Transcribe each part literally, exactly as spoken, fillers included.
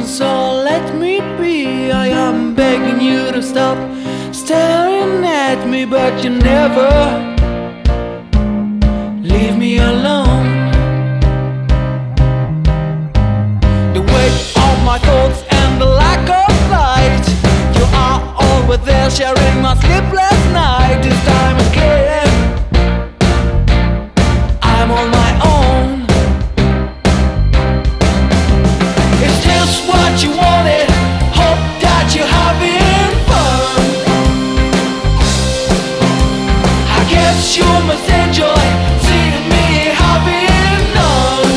so let me be. I am begging you to stop staring at me, but you never leave me alone. The weight of my thoughts and the lack of light, you are always there sharing my sleepless night. This time again I'm on my own. Is this what you wanted? Hope that you're having fun. I guess you must enjoy seeing me having none.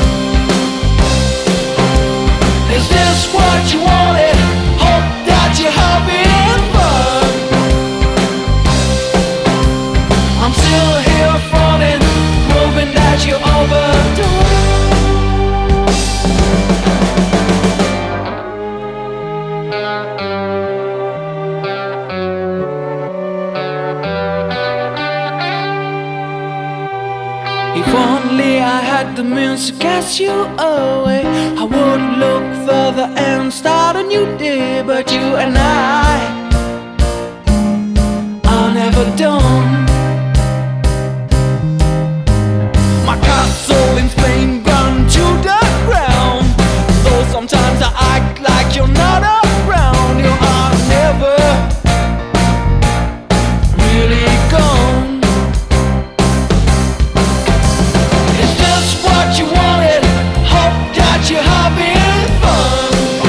Is this what you wanted? Hope that you're having fun. I'm still here fronting, proving that you're overdone. If only I had the means to catch you away, I would look further and start a new day. But you and I are never done. My castle in Spain burned to the ground. Though sometimes I act like you're not around, you are never really gone. You wanted, hope that you're having fun.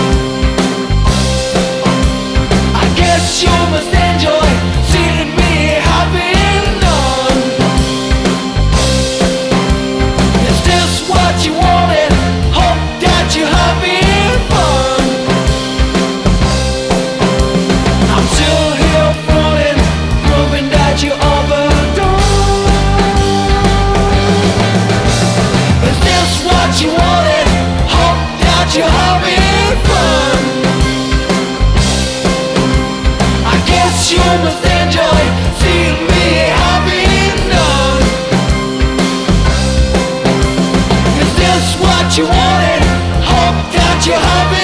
I guess you must enjoy seeing me having none. Is this what you wanted? Hope that you're having fun. I'm still here fronting, proving that you're overdone. What you wanted, hope that you're having fun. I guess you must enjoy seeing me having none. Is this what you wanted, hope that you're having